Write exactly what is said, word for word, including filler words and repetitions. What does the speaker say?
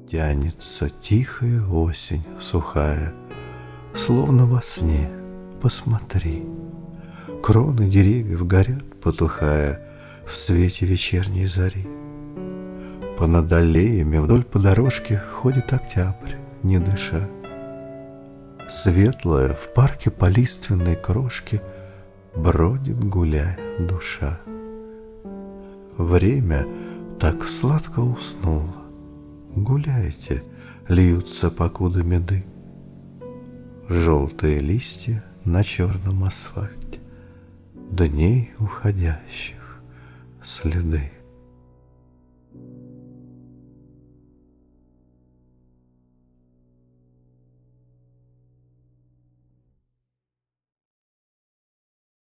Тянется тихая осень сухая, словно во сне, посмотри. Кроны деревьев горят, потухая в свете вечерней зари. Понад аллеями вдоль по дорожке ходит октябрь, не дыша. Светлая в парке по лиственной крошке бродит, гуляя, душа. Время так сладко уснуло. Гуляйте, льются покуда меды. Желтые листья на черном асфальте, дней уходящих следы.